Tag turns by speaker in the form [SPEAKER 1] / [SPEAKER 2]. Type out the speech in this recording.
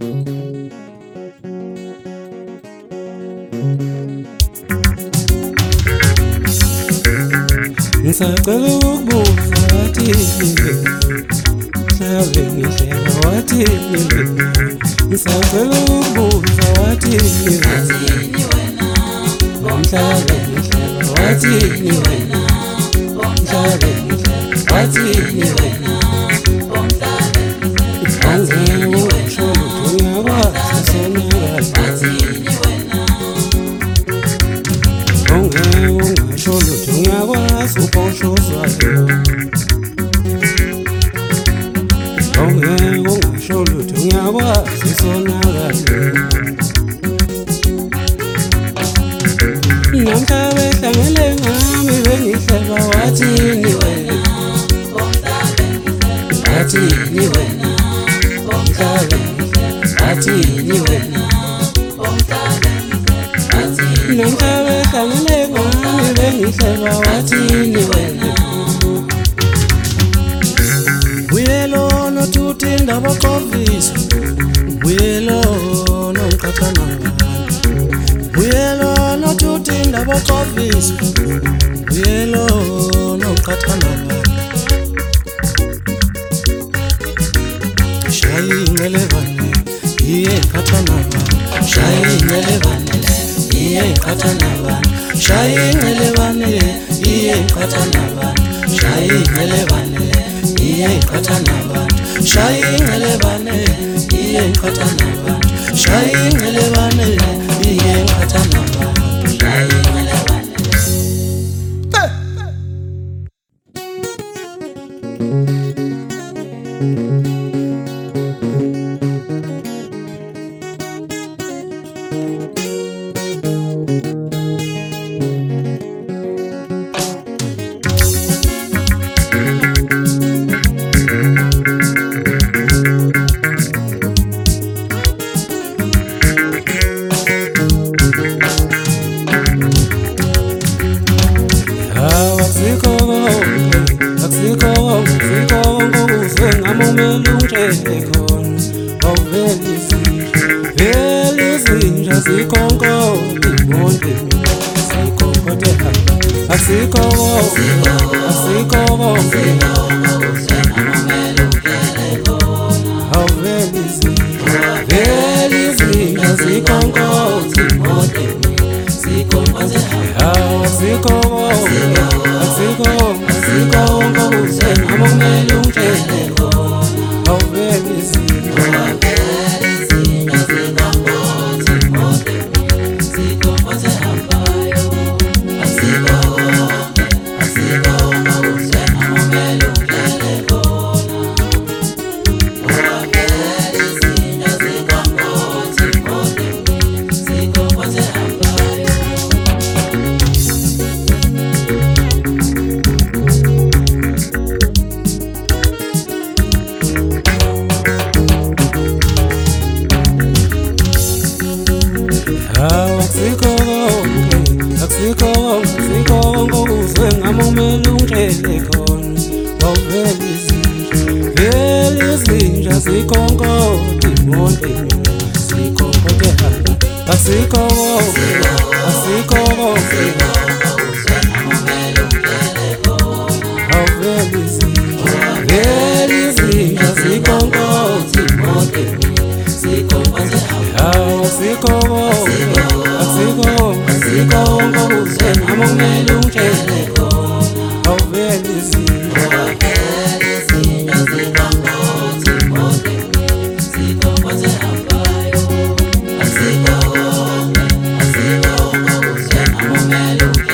[SPEAKER 1] Ngisacela ukubuza wathini mhlawumbe ngihleka wathini ngisacela ukubuza wathini
[SPEAKER 2] wena
[SPEAKER 1] mhlawumbe ngihleka wathini wena mhlawumbe ngihleka wathini wena Angeke usho lutho ngiyakwazi sonakala Ongeke ungasho lutho ngiyakwazi uboshozwayo Ongeke ungasho lutho ngiyakwazi sonakala Namhlanje behlangele ngami bengihleba wathini wena Wathini wena Wathini wena Namhlanje behlangele ngami bengihleba wathini wena Uyelo notuthi indaba qovisa Uyelo nomqathana Uyelo notuthi indaba qovisa Uyelo nomqathana Shayi ngelevane iye qhathana Shayi ngelevane iye qhathana Shayi ngelevane iye qhathana Shayi ngelevane iye qhathana Shayi ngelevane iye qhathana Shayi ngelevane iye qhathana Shayi
[SPEAKER 2] Hello.